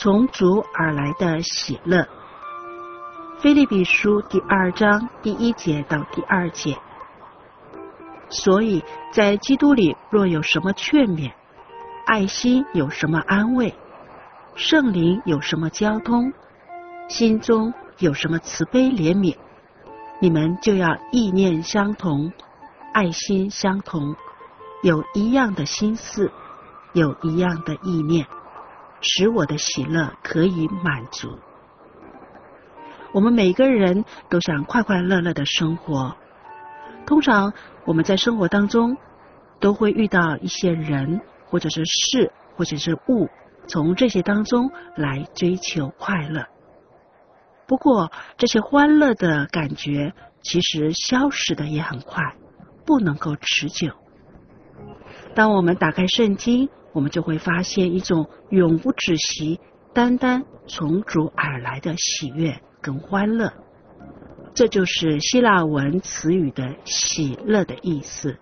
从主而来的喜乐。腓立比书第2章第1节到第2节。所以在基督里若有什么劝勉，爱心有什么安慰，圣灵有什么交通，心中有什么慈悲怜悯，你们就要意念相同，爱心相同，有一样的心思，有一样的意念，使我的喜乐可以满足。我们每个人都想快快乐乐的生活，通常我们在生活当中都会遇到一些人或者是事或者是物，从这些当中来追求快乐。不过这些欢乐的感觉其实消失的也很快，不能够持久。当我们打开圣经，我们就会发现一种永不止息，单单从主而来的喜悦跟欢乐。这就是希腊文词语的喜乐的意思。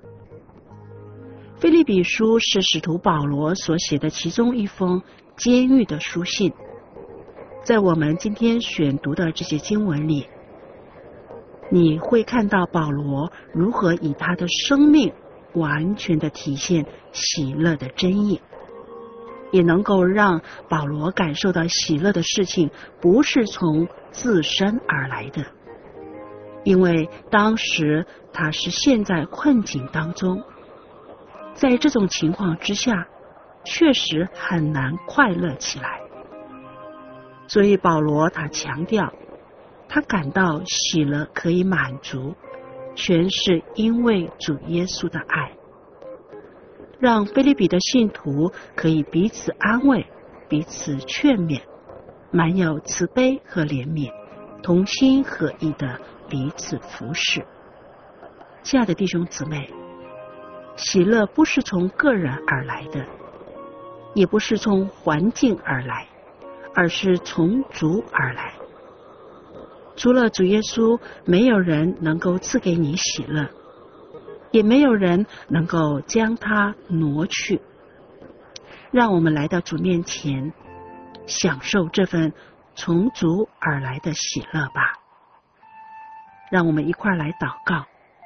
腓立比书是使徒保罗所写的其中一封监狱的书信。在我们今天选读的这些经文里，你会看到保罗如何以他的生命完全的体现喜乐的真意，也能够让保罗感受到喜乐的事情不是从自身而来的，因为当时他是陷在困境当中，在这种情况之下确实很难快乐起来。所以保罗他强调，他感到喜乐可以满足，全是因为主耶稣的爱，让腓立比的信徒可以彼此安慰，彼此劝勉，满有慈悲和怜悯，同心合意的彼此服侍。亲爱的弟兄姊妹，喜乐不是从个人而来的，也不是从环境而来，而是从主而来。除了主耶稣，没有人能够赐给你喜乐，也没有人能够将它挪去。让我们来到主面前，享受这份从主而来的喜乐吧。让我们一块来祷告。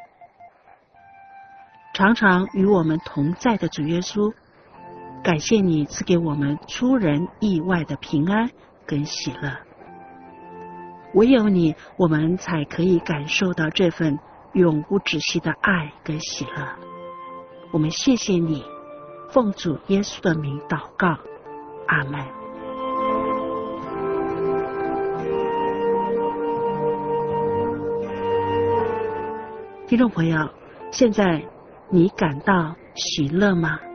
常常与我们同在的主耶稣，感谢你赐给我们出人意外的平安跟喜乐。唯有你，我们才可以感受到这份永不止息的爱跟喜乐。我们谢谢你，奉主耶稣的名祷告，阿们。听众朋友，现在你感到喜乐吗？